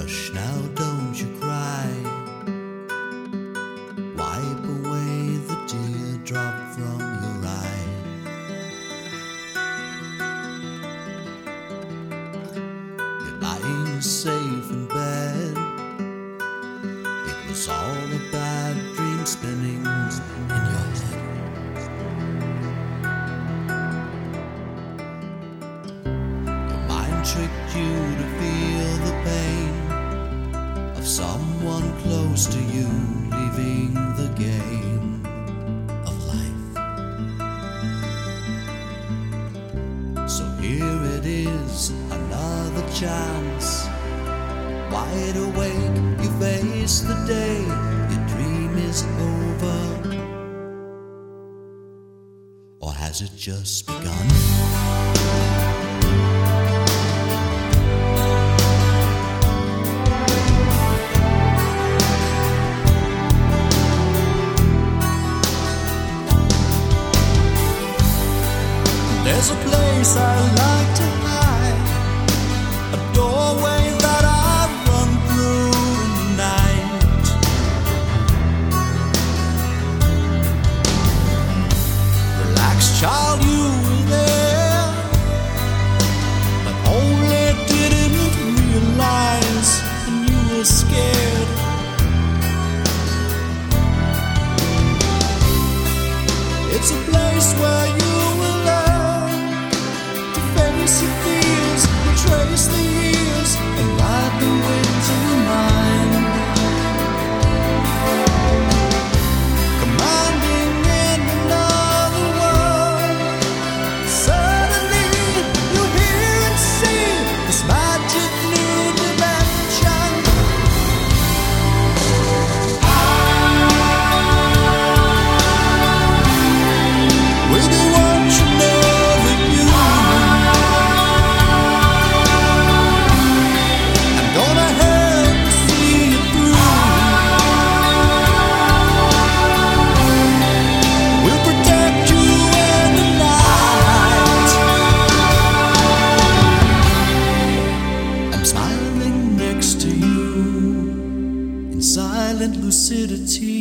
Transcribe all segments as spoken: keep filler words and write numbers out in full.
Hush now, don't you cry. Wipe away the teardrop from your eye. You're lying safe in bed. It was all a bad dream spinning in your head. Your mind tricked you to feel the pain of someone close to you leaving the game of life. So here it is, another chance. Wide awake, you face the day. Your dream is over, or has it just begun? There's a place I like to hide, a doorway that I run through in the night. Relax, child, you were there, but only didn't realize when you were scared. It's a place where you will learn to face your fears, trace the years, and ride the winds of your mind. Commanding in another world, suddenly you hear and see this magic new dimension. With you watching over you, I'm gonna help you see it through. We'll protect you in the night. I'm smiling next to you in silent lucidity.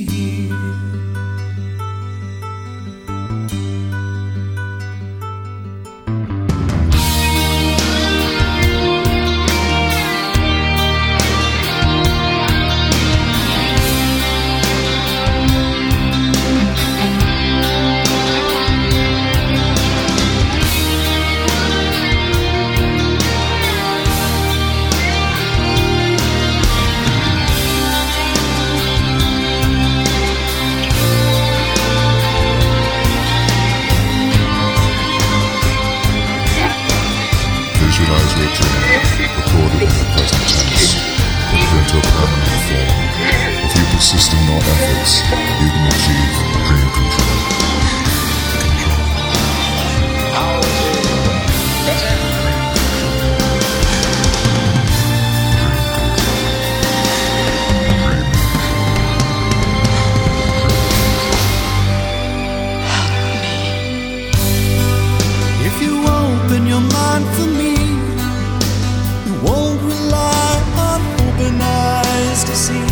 Visualize your dream, recorded in the present tense, put it into a permanent form. If you persist in your efforts, you can achieve dream control. If you open your mind for me, you won't rely on open eyes to see.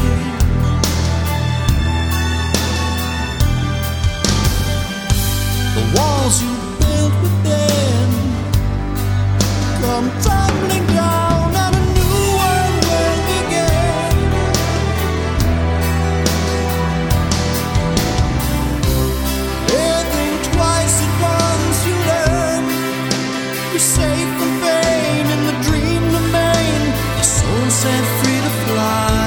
The walls you built within come tumbling down, and a new one will begin. Living twice at once, you learn. You're safe from pain, and the dream remain. Your soul set free to fly.